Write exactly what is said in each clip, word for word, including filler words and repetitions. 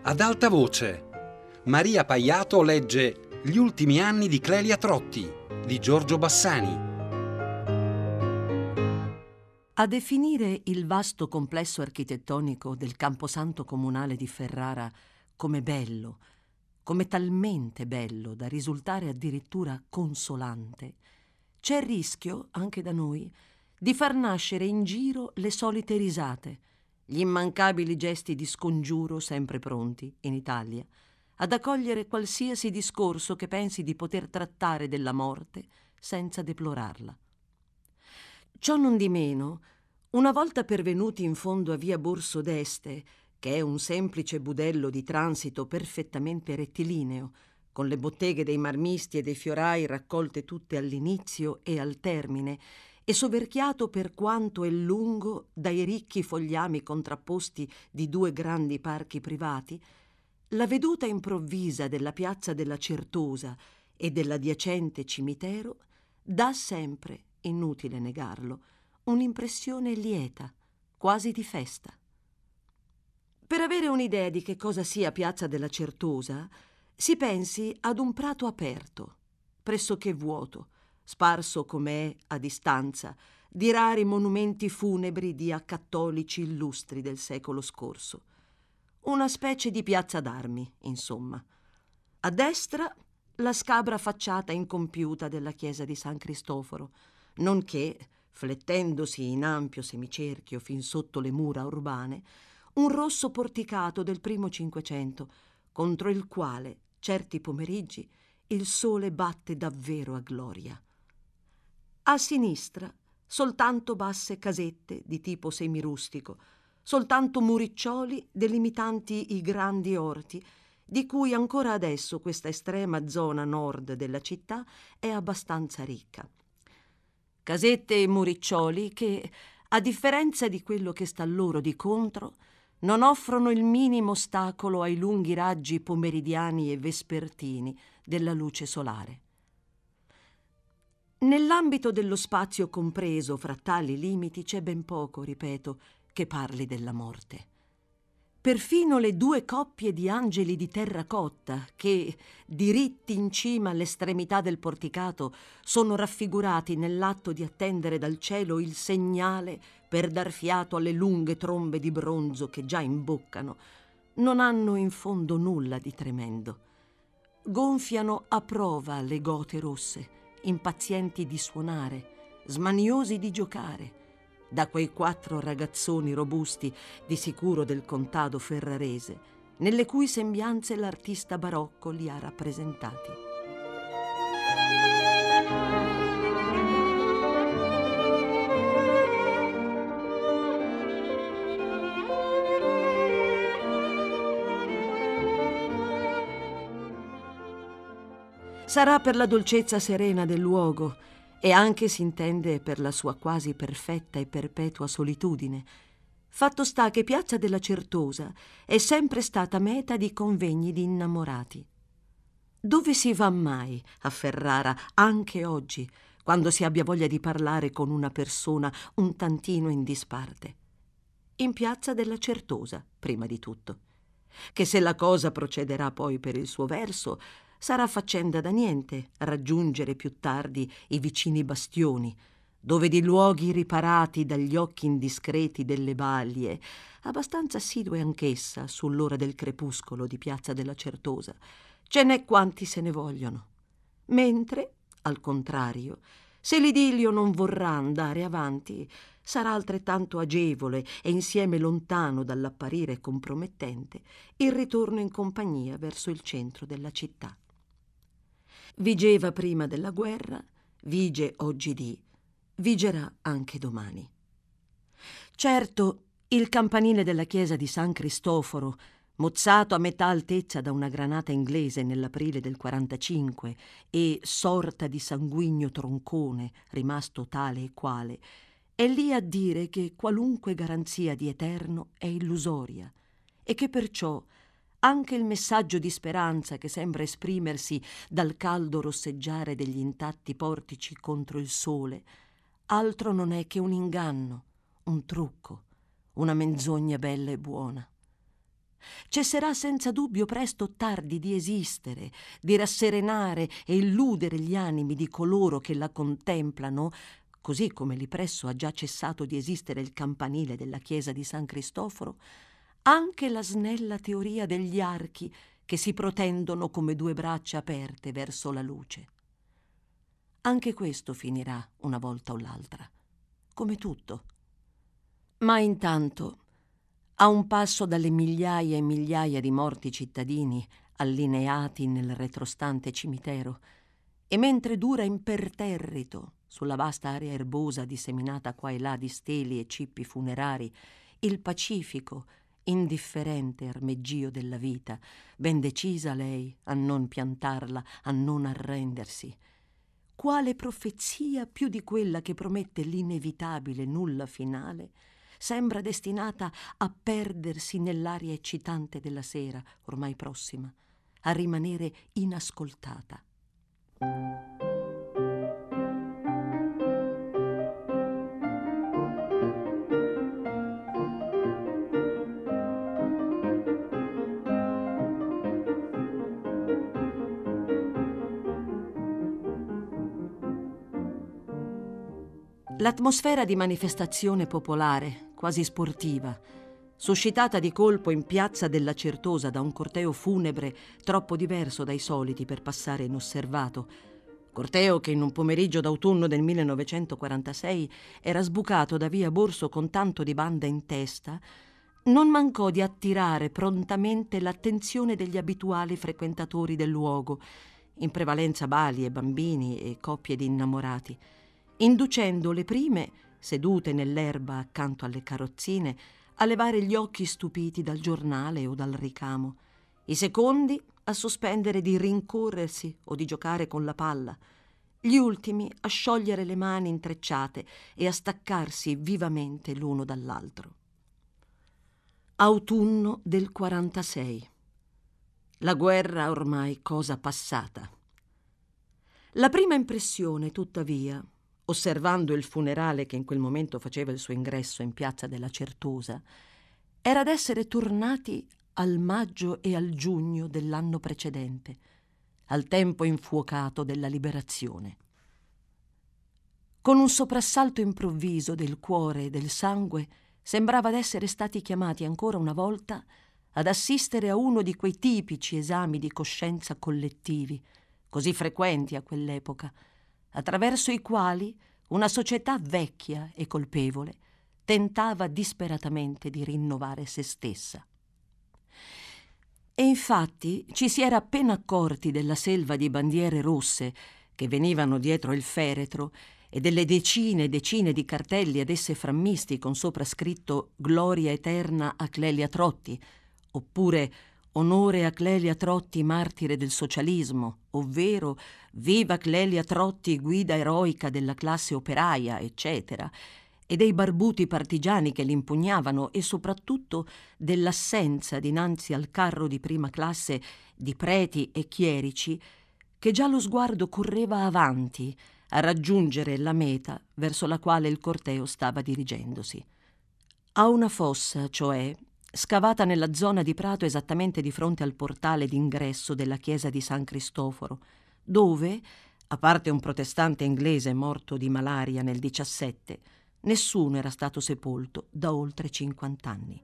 Ad alta voce, Maria Paiato legge Gli ultimi anni di Clelia Trotti di Giorgio Bassani. A definire il vasto complesso architettonico del camposanto comunale di Ferrara come bello, come talmente bello da risultare addirittura consolante, c'è il rischio, anche da noi, di far nascere in giro le solite risate, gli immancabili gesti di scongiuro sempre pronti, in Italia, ad accogliere qualsiasi discorso che pensi di poter trattare della morte senza deplorarla. Ciò non di meno, una volta pervenuti in fondo a via Borso d'Este, che è un semplice budello di transito perfettamente rettilineo, con le botteghe dei marmisti e dei fiorai raccolte tutte all'inizio e al termine, e soverchiato per quanto è lungo dai ricchi fogliami contrapposti di due grandi parchi privati, la veduta improvvisa della piazza della Certosa e dell'adiacente cimitero dà sempre, inutile negarlo, un'impressione lieta, quasi di festa. Per avere un'idea di che cosa sia Piazza della Certosa, si pensi ad un prato aperto, pressoché vuoto, sparso com'è a distanza di rari monumenti funebri di accattolici illustri del secolo scorso. Una specie di piazza d'armi, insomma. A destra la scabra facciata incompiuta della chiesa di San Cristoforo, nonché, flettendosi in ampio semicerchio fin sotto le mura urbane, un rosso porticato del primo Cinquecento, contro il quale, certi pomeriggi, il sole batte davvero a gloria. A sinistra, soltanto basse casette di tipo semirustico, soltanto muriccioli delimitanti i grandi orti, di cui ancora adesso questa estrema zona nord della città è abbastanza ricca. Casette e muriccioli che, a differenza di quello che sta loro di contro, non offrono il minimo ostacolo ai lunghi raggi pomeridiani e vespertini della luce solare. Nell'ambito dello spazio compreso fra tali limiti c'è ben poco, ripeto, che parli della morte. Perfino le due coppie di angeli di terracotta che, diritti in cima all'estremità del porticato, sono raffigurati nell'atto di attendere dal cielo il segnale per dar fiato alle lunghe trombe di bronzo che già imboccano, non hanno in fondo nulla di tremendo. Gonfiano a prova le gote rosse, impazienti di suonare, smaniosi di giocare, da quei quattro ragazzoni robusti, di sicuro del contado ferrarese, nelle cui sembianze l'artista barocco li ha rappresentati. Sarà per la dolcezza serena del luogo, e anche si intende per la sua quasi perfetta e perpetua solitudine. Fatto sta che Piazza della Certosa è sempre stata meta di convegni di innamorati. Dove si va mai a Ferrara, anche oggi, quando si abbia voglia di parlare con una persona un tantino in disparte? In Piazza della Certosa, prima di tutto. Che se la cosa procederà poi per il suo verso, sarà faccenda da niente raggiungere più tardi i vicini bastioni, dove di luoghi riparati dagli occhi indiscreti delle balie, abbastanza assidue anch'essa sull'ora del crepuscolo di Piazza della Certosa, ce n'è quanti se ne vogliono. Mentre, al contrario, se l'idillio non vorrà andare avanti, sarà altrettanto agevole e insieme lontano dall'apparire compromettente il ritorno in compagnia verso il centro della città. Vigeva prima della guerra, vige oggidì, vigerà anche domani. Certo, il campanile della chiesa di San Cristoforo, mozzato a metà altezza da una granata inglese nell'aprile del quarantacinque e sorta di sanguigno troncone rimasto tale e quale, è lì a dire che qualunque garanzia di eterno è illusoria e che perciò anche il messaggio di speranza che sembra esprimersi dal caldo rosseggiare degli intatti portici contro il sole altro non è che un inganno, un trucco, una menzogna bella e buona. Cesserà senza dubbio presto o tardi di esistere, di rasserenare e illudere gli animi di coloro che la contemplano, così come lì presso ha già cessato di esistere il campanile della chiesa di San Cristoforo, anche la snella teoria degli archi che si protendono come due braccia aperte verso la luce. Anche questo finirà una volta o l'altra, come tutto. Ma intanto, a un passo dalle migliaia e migliaia di morti cittadini allineati nel retrostante cimitero, e mentre dura imperterrito sulla vasta area erbosa disseminata qua e là di steli e cippi funerari, il pacifico, indifferente armeggio della vita, ben decisa lei a non piantarla, a non arrendersi, quale profezia più di quella che promette l'inevitabile nulla finale sembra destinata a perdersi nell'aria eccitante della sera, ormai prossima, a rimanere inascoltata. L'atmosfera di manifestazione popolare, quasi sportiva, suscitata di colpo in piazza della Certosa da un corteo funebre troppo diverso dai soliti per passare inosservato, corteo che in un pomeriggio d'autunno del millenovecentoquarantasei era sbucato da via Borso con tanto di banda in testa, non mancò di attirare prontamente l'attenzione degli abituali frequentatori del luogo, in prevalenza bali e bambini e coppie di innamorati, inducendo le prime, sedute nell'erba accanto alle carrozzine, a levare gli occhi stupiti dal giornale o dal ricamo, i secondi a sospendere di rincorrersi o di giocare con la palla, gli ultimi a sciogliere le mani intrecciate e a staccarsi vivamente l'uno dall'altro. Autunno del quarantasei. La guerra ormai cosa passata. La prima impressione, tuttavia, osservando il funerale che in quel momento faceva il suo ingresso in piazza della Certosa, era d'essere tornati al maggio e al giugno dell'anno precedente, al tempo infuocato della liberazione. Con un soprassalto improvviso del cuore e del sangue, sembrava d'essere stati chiamati ancora una volta ad assistere a uno di quei tipici esami di coscienza collettivi, così frequenti a quell'epoca, attraverso i quali una società vecchia e colpevole tentava disperatamente di rinnovare se stessa. E infatti ci si era appena accorti della selva di bandiere rosse che venivano dietro il feretro e delle decine e decine di cartelli ad esse frammisti con sopra scritto «Gloria eterna a Clelia Trotti» oppure «Onore a Clelia Trotti, martire del socialismo», ovvero «Viva Clelia Trotti, guida eroica della classe operaia», eccetera, e dei barbuti partigiani che l'impugnavano e soprattutto dell'assenza dinanzi al carro di prima classe di preti e chierici che già lo sguardo correva avanti a raggiungere la meta verso la quale il corteo stava dirigendosi. A una fossa, cioè, scavata nella zona di prato esattamente di fronte al portale d'ingresso della chiesa di San Cristoforo, dove, a parte un protestante inglese morto di malaria nel diciassette, nessuno era stato sepolto da oltre cinquant'anni.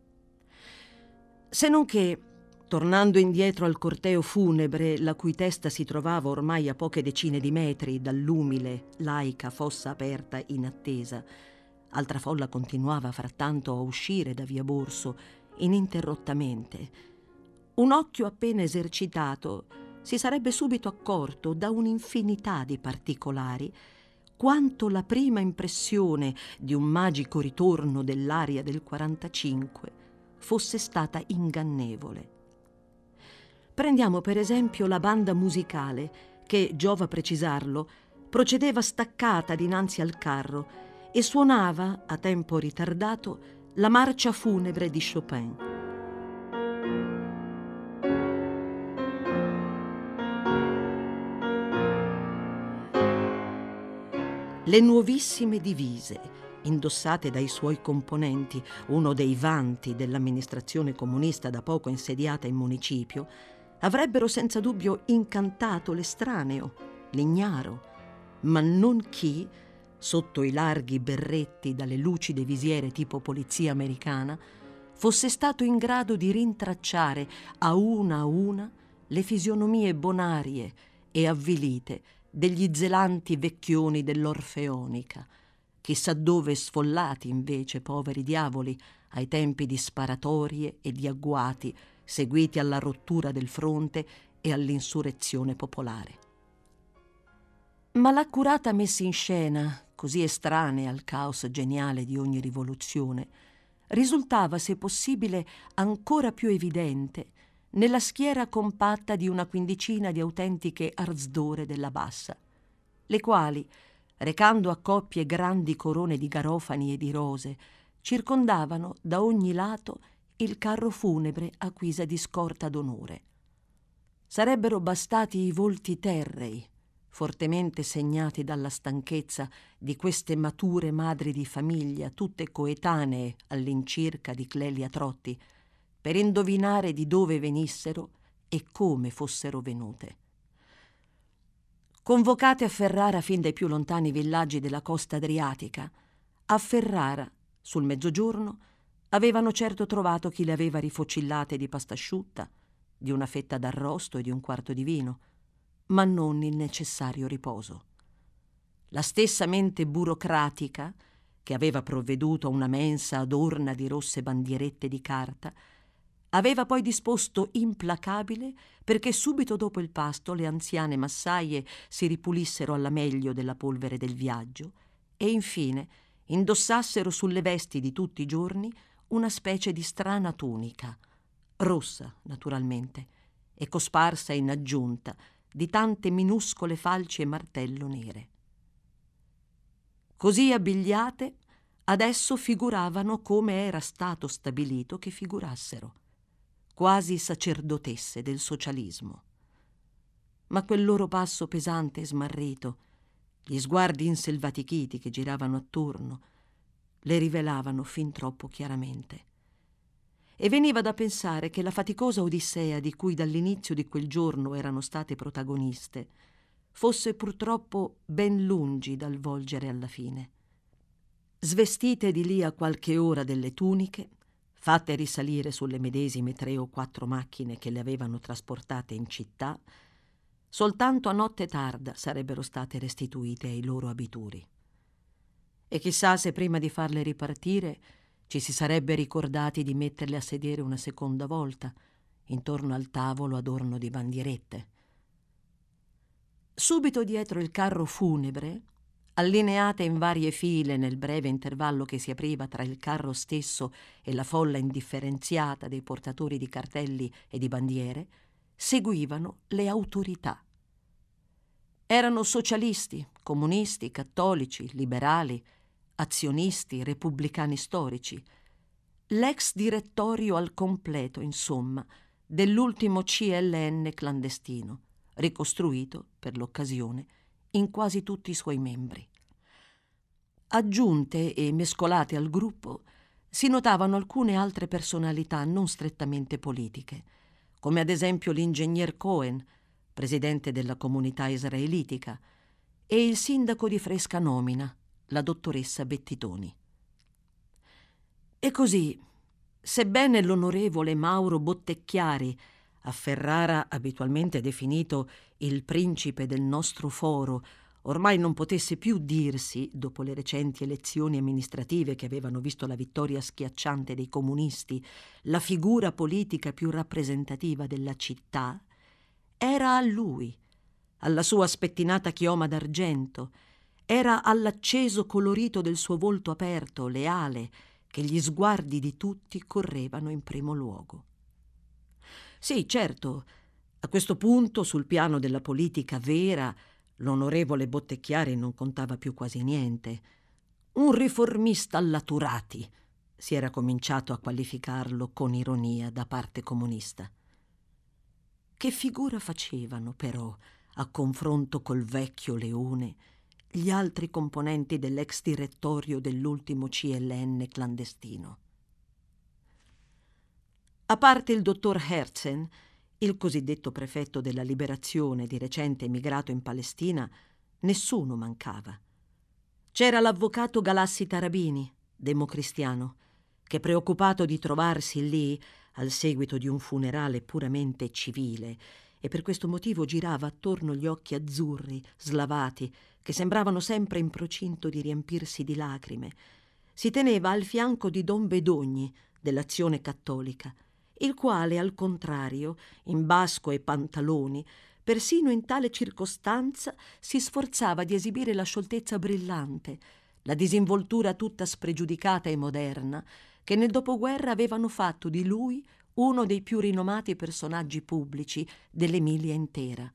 Se non che, tornando indietro al corteo funebre, la cui testa si trovava ormai a poche decine di metri dall'umile, laica fossa aperta in attesa, altra folla continuava frattanto a uscire da via Borso ininterrottamente. Un occhio appena esercitato si sarebbe subito accorto da un'infinità di particolari quanto la prima impressione di un magico ritorno dell'aria del quarantacinque fosse stata ingannevole. Prendiamo per esempio la banda musicale che, giova precisarlo, procedeva staccata dinanzi al carro e suonava, a tempo ritardato, la marcia funebre di Chopin. Le nuovissime divise, indossate dai suoi componenti, uno dei vanti dell'amministrazione comunista da poco insediata in municipio, avrebbero senza dubbio incantato l'estraneo, l'ignaro, ma non chi, sotto i larghi berretti dalle lucide visiere tipo polizia americana, fosse stato in grado di rintracciare a una a una le fisionomie bonarie e avvilite degli zelanti vecchioni dell'Orfeonica, chissà dove sfollati invece, poveri diavoli, ai tempi di sparatorie e di agguati seguiti alla rottura del fronte e all'insurrezione popolare. Ma l'accurata messa in scena, così estranea al caos geniale di ogni rivoluzione, risultava, se possibile, ancora più evidente nella schiera compatta di una quindicina di autentiche arzdore della Bassa, le quali, recando a coppie grandi corone di garofani e di rose, circondavano da ogni lato il carro funebre a guisa di scorta d'onore. Sarebbero bastati i volti terrei, fortemente segnati dalla stanchezza di queste mature madri di famiglia, tutte coetanee all'incirca di Clelia Trotti, per indovinare di dove venissero e come fossero venute. Convocate a Ferrara fin dai più lontani villaggi della costa adriatica, a Ferrara, sul mezzogiorno, avevano certo trovato chi le aveva rifocillate di pasta asciutta, di una fetta d'arrosto e di un quarto di vino, ma non il necessario riposo. La stessa mente burocratica, che aveva provveduto a una mensa adorna di rosse bandierette di carta, aveva poi disposto implacabile perché subito dopo il pasto le anziane massaie si ripulissero alla meglio della polvere del viaggio e infine indossassero sulle vesti di tutti i giorni una specie di strana tunica, rossa naturalmente, e cosparsa in aggiunta di tante minuscole falci e martello nere. Così abbigliate, adesso figuravano come era stato stabilito che figurassero, quasi sacerdotesse del socialismo. Ma quel loro passo pesante e smarrito, gli sguardi inselvatichiti che giravano attorno, le rivelavano fin troppo chiaramente. E veniva da pensare che la faticosa odissea di cui dall'inizio di quel giorno erano state protagoniste fosse purtroppo ben lungi dal volgere alla fine. Svestite di lì a qualche ora delle tuniche, fatte risalire sulle medesime tre o quattro macchine che le avevano trasportate in città, soltanto a notte tarda sarebbero state restituite ai loro abituri. E chissà se prima di farle ripartire ci si sarebbe ricordati di metterle a sedere una seconda volta, intorno al tavolo adorno di bandierette. Subito dietro il carro funebre, allineate in varie file nel breve intervallo che si apriva tra il carro stesso e la folla indifferenziata dei portatori di cartelli e di bandiere, seguivano le autorità. Erano socialisti, comunisti, cattolici, liberali, azionisti, repubblicani storici, l'ex direttorio al completo, insomma, dell'ultimo C L N clandestino, ricostruito, per l'occasione, in quasi tutti i suoi membri. Aggiunte e mescolate al gruppo si notavano alcune altre personalità non strettamente politiche, come ad esempio l'ingegner Cohen, presidente della comunità israelitica, e il sindaco di fresca nomina, la dottoressa Bettitoni. E così, sebbene l'onorevole Mauro Bottecchiari, a Ferrara abitualmente definito il principe del nostro foro, ormai non potesse più dirsi, dopo le recenti elezioni amministrative che avevano visto la vittoria schiacciante dei comunisti, la figura politica più rappresentativa della città, era a lui, alla sua spettinata chioma d'argento, era all'acceso colorito del suo volto aperto, leale, che gli sguardi di tutti correvano in primo luogo. Sì, certo, a questo punto, sul piano della politica vera, l'onorevole Bottecchiari non contava più quasi niente. Un riformista alla Turati, si era cominciato a qualificarlo con ironia da parte comunista. Che figura facevano, però, a confronto col vecchio leone, gli altri componenti dell'ex direttorio dell'ultimo C L N clandestino. A parte il dottor Herzen, il cosiddetto prefetto della liberazione di recente emigrato in Palestina, nessuno mancava. C'era l'avvocato Galassi Tarabini, democristiano, che, preoccupato di trovarsi lì al seguito di un funerale puramente civile, e per questo motivo girava attorno gli occhi azzurri, slavati, che sembravano sempre in procinto di riempirsi di lacrime, si teneva al fianco di Don Bedogni dell'Azione Cattolica, il quale, al contrario, in basco e pantaloni, persino in tale circostanza si sforzava di esibire la scioltezza brillante, la disinvoltura tutta spregiudicata e moderna, che nel dopoguerra avevano fatto di lui uno dei più rinomati personaggi pubblici dell'Emilia intera.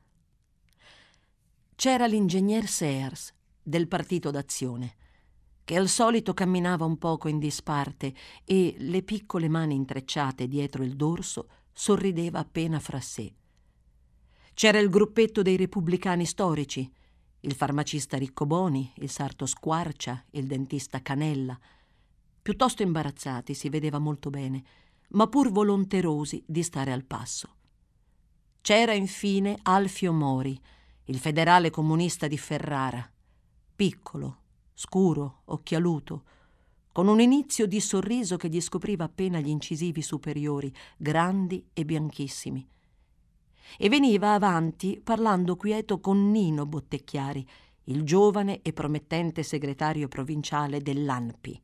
C'era l'ingegner Sears, del Partito d'Azione, che al solito camminava un poco in disparte e, le piccole mani intrecciate dietro il dorso, sorrideva appena fra sé. C'era il gruppetto dei repubblicani storici, il farmacista Riccoboni, il sarto Squarcia, il dentista Canella, piuttosto imbarazzati, si vedeva molto bene, ma pur volonterosi di stare al passo. C'era infine Alfio Mori, il federale comunista di Ferrara, piccolo, scuro, occhialuto, con un inizio di sorriso che gli scopriva appena gli incisivi superiori, grandi e bianchissimi. E veniva avanti parlando quieto con Nino Bottecchiari, il giovane e promettente segretario provinciale dell'A N P I.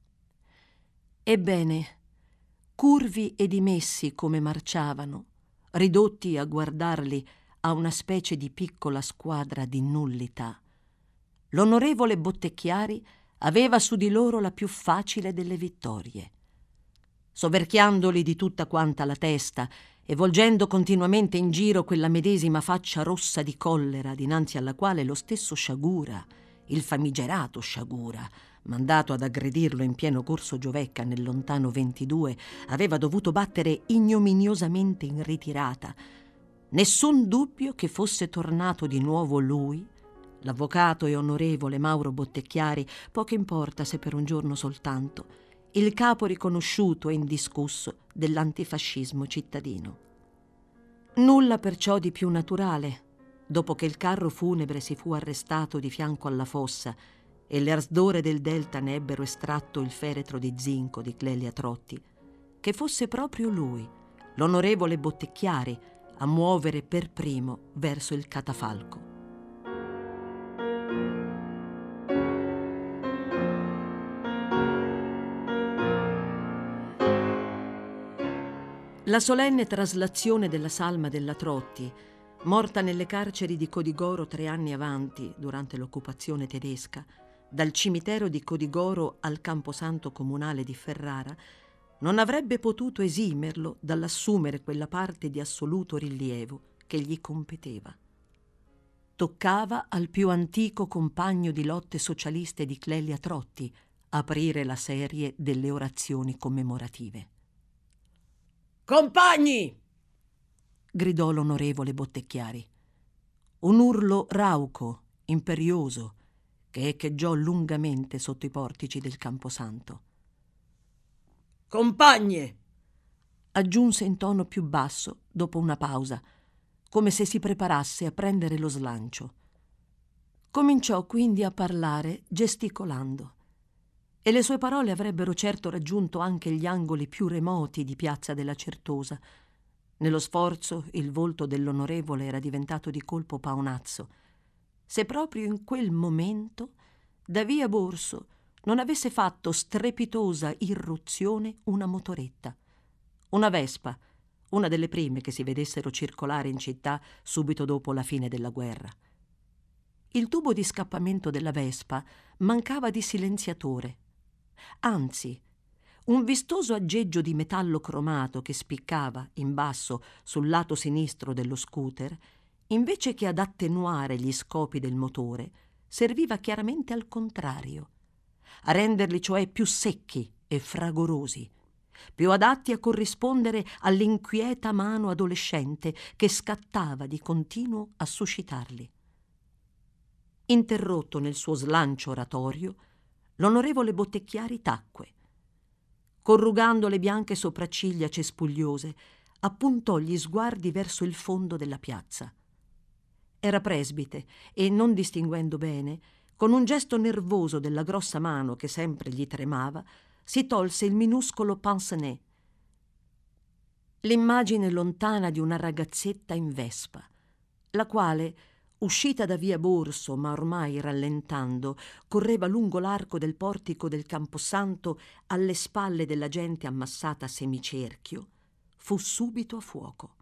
Ebbene, curvi e dimessi come marciavano, ridotti a guardarli a una specie di piccola squadra di nullità, l'onorevole Bottecchiari aveva su di loro la più facile delle vittorie. Soverchiandoli di tutta quanta la testa e volgendo continuamente in giro quella medesima faccia rossa di collera dinanzi alla quale lo stesso Sciagura, il famigerato Sciagura, mandato ad aggredirlo in pieno corso Giovecca nel lontano ventidue, aveva dovuto battere ignominiosamente in ritirata. Nessun dubbio che fosse tornato di nuovo lui, l'avvocato e onorevole Mauro Bottecchiari, poco importa se per un giorno soltanto, il capo riconosciuto e indiscusso dell'antifascismo cittadino. Nulla perciò di più naturale, dopo che il carro funebre si fu arrestato di fianco alla fossa e le arsdore del Delta ne ebbero estratto il feretro di zinco di Clelia Trotti, che fosse proprio lui, l'onorevole Bottecchiari, a muovere per primo verso il catafalco. La solenne traslazione della salma della Trotti, morta nelle carceri di Codigoro tre anni avanti, durante l'occupazione tedesca, dal cimitero di Codigoro al camposanto comunale di Ferrara, non avrebbe potuto esimerlo dall'assumere quella parte di assoluto rilievo che gli competeva. Toccava al più antico compagno di lotte socialiste di Clelia Trotti aprire la serie delle orazioni commemorative. «Compagni!» gridò l'onorevole Bottecchiari. Un urlo rauco, imperioso, che echeggiò lungamente sotto i portici del Camposanto. «Compagne!» aggiunse in tono più basso, dopo una pausa, come se si preparasse a prendere lo slancio. Cominciò quindi a parlare gesticolando, e le sue parole avrebbero certo raggiunto anche gli angoli più remoti di Piazza della Certosa. Nello sforzo il volto dell'onorevole era diventato di colpo paonazzo, se proprio in quel momento da via Borso non avesse fatto strepitosa irruzione una motoretta, una Vespa, una delle prime che si vedessero circolare in città subito dopo la fine della guerra. Il tubo di scappamento della Vespa mancava di silenziatore. Anzi, un vistoso aggeggio di metallo cromato che spiccava in basso sul lato sinistro dello scooter, invece che ad attenuare gli scopi del motore, serviva chiaramente al contrario, a renderli cioè più secchi e fragorosi, più adatti a corrispondere all'inquieta mano adolescente che scattava di continuo a suscitarli. Interrotto nel suo slancio oratorio, l'onorevole Bottecchiari tacque. Corrugando le bianche sopracciglia cespugliose, appuntò gli sguardi verso il fondo della piazza. Era presbite e, non distinguendo bene, con un gesto nervoso della grossa mano che sempre gli tremava, si tolse il minuscolo pince-nez. L'immagine lontana di una ragazzetta in vespa, la quale, uscita da via Borso, ma ormai rallentando, correva lungo l'arco del portico del Camposanto alle spalle della gente ammassata a semicerchio, fu subito a fuoco.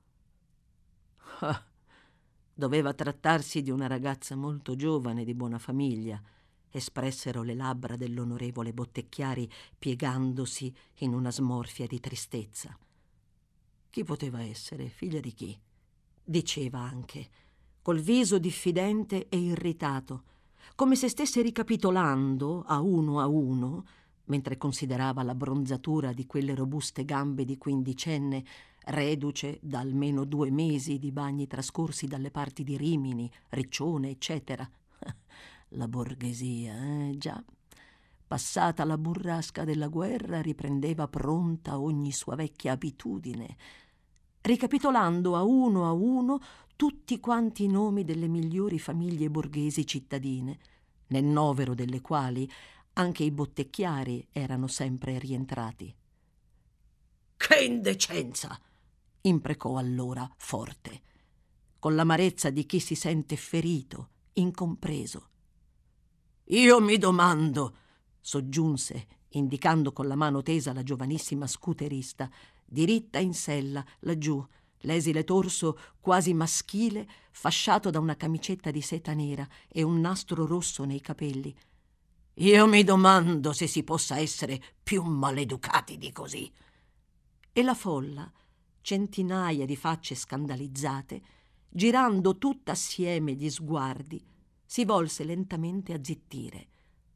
Ah, doveva trattarsi di una ragazza molto giovane, di buona famiglia, espressero le labbra dell'onorevole Bottecchiari piegandosi in una smorfia di tristezza. Chi poteva essere? Figlia di chi? Diceva anche, col viso diffidente e irritato, come se stesse ricapitolando a uno a uno, mentre considerava la bronzatura di quelle robuste gambe di quindicenne, reduce da almeno due mesi di bagni trascorsi dalle parti di Rimini, Riccione, eccetera. La borghesia, eh, già. Passata la burrasca della guerra, riprendeva pronta ogni sua vecchia abitudine, ricapitolando a uno a uno tutti quanti i nomi delle migliori famiglie borghesi cittadine, nel novero delle quali anche i Bottecchiari erano sempre rientrati. «Che indecenza!» imprecò allora forte, con l'amarezza di chi si sente ferito, incompreso. «Io mi domando», soggiunse, indicando con la mano tesa la giovanissima scuterista, diritta in sella, laggiù, l'esile torso quasi maschile, fasciato da una camicetta di seta nera e un nastro rosso nei capelli. «Io mi domando se si possa essere più maleducati di così». E la folla, centinaia di facce scandalizzate, girando tutta assieme gli sguardi, si volse lentamente a zittire.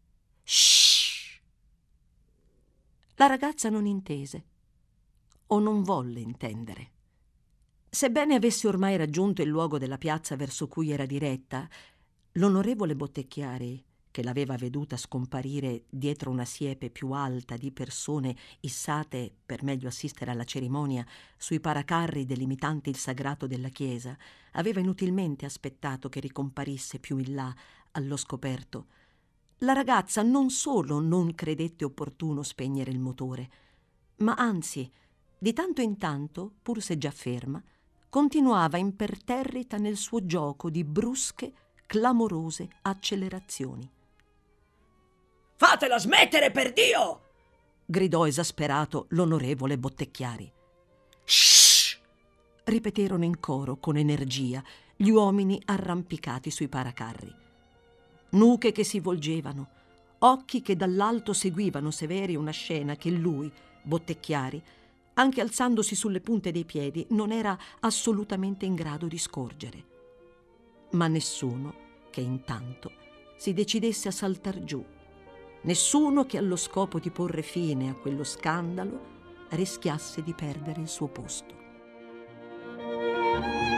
«Shh!» La ragazza non intese, o non volle intendere. Sebbene avesse ormai raggiunto il luogo della piazza verso cui era diretta, l'onorevole Bottecchiari, che l'aveva veduta scomparire dietro una siepe più alta di persone issate, per meglio assistere alla cerimonia, sui paracarri delimitanti il sagrato della chiesa, aveva inutilmente aspettato che ricomparisse più in là, allo scoperto. La ragazza non solo non credette opportuno spegnere il motore, ma anzi, di tanto in tanto, pur se già ferma, continuava imperterrita nel suo gioco di brusche, clamorose accelerazioni. «Fatela smettere, per Dio!» gridò esasperato l'onorevole Bottecchiari. «Shh!» ripeterono in coro con energia gli uomini arrampicati sui paracarri. Nuche che si volgevano, occhi che dall'alto seguivano severi una scena che lui, Bottecchiari, anche alzandosi sulle punte dei piedi, non era assolutamente in grado di scorgere. Ma nessuno che intanto si decidesse a saltar giù, nessuno che allo scopo di porre fine a quello scandalo rischiasse di perdere il suo posto.